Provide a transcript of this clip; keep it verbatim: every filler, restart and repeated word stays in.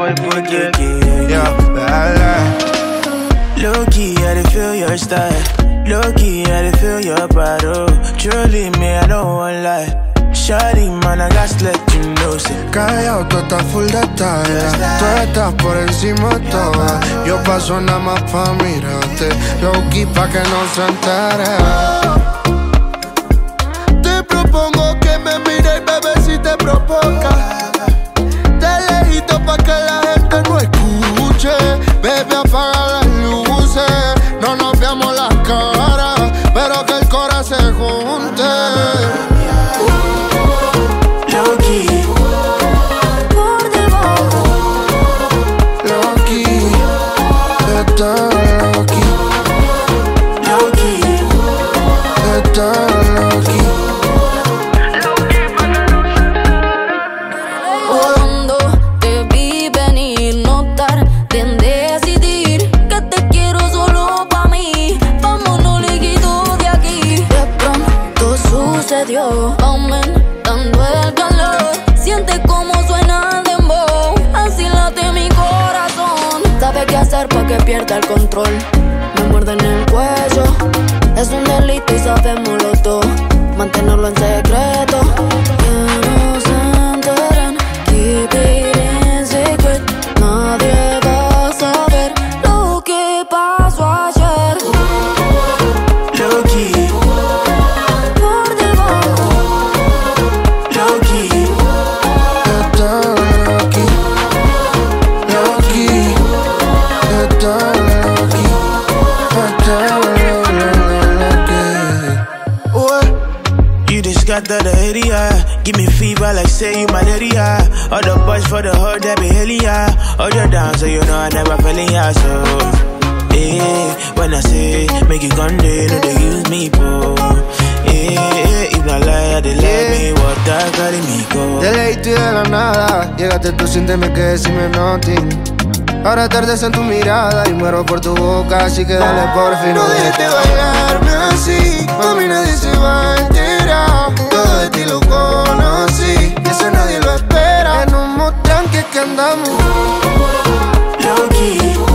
boy put it. Yeah, la la. Low key, I dey feel your style. Low key, I dey feel your pride. Oh, truly me, I don't want lie. Shawty, man, I got to let you know. Say, callado, tú estás full de talla. Tú estás por encima de todas. Yo paso nada más pa' mirarte. Low key pa' que no se entere. Te propongo que me mires, bebé, si te provoca. De lejito pa' que la gente no escuche. Bebé, apaga las luces. No nos veamos las caras, pero que el corazón se junte. Cuando te vi venir, no tardé en decidir que te quiero solo pa' mí. Vámonos líquido de aquí. De pronto sucedió, aumentando el calor. Siente cómo suena el dembow, así late mi corazón. Sabe qué hacer pa' que pierda el control. Me muerde en el cuello, es un delito y sabemos los dos. Mantenerlo en secreto, que no se enteren. Keep it in secret. Nadie va a saber lo que pasó ayer. low key, Por debajo, low key, Está aquí, aquí, está aquí, está aquí. you just got the area. Give me fever like say you malaria. All the boys for the hood that be hailing ya. Hold you down so you know I never failing ya. So, eh, when I say make it gun day, no they use me bro. Eh, if not lie, they let me what that got in me go. De late y de la nada, llegaste tú, siénteme que decime nothing. Ahora tardes en tu mirada y muero por tu boca, así que dale por fin. No dejes de bailarme así, mami, nadie se va a enterar. Todo de ti lo conocí, y eso nadie lo espera. En un mood tranqui que andamos. Low key,